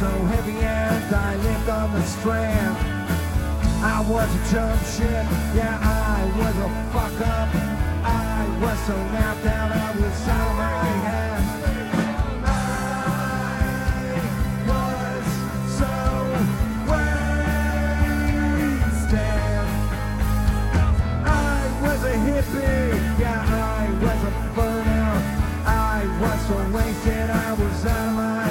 so heavy and I lived on the Strand. I was a chump shit, yeah, I was a fuck up. I was so napped out, I was out of my head. I was so wasted. I was a hippie, yeah, I was a burnout. I was so wasted, I was out of my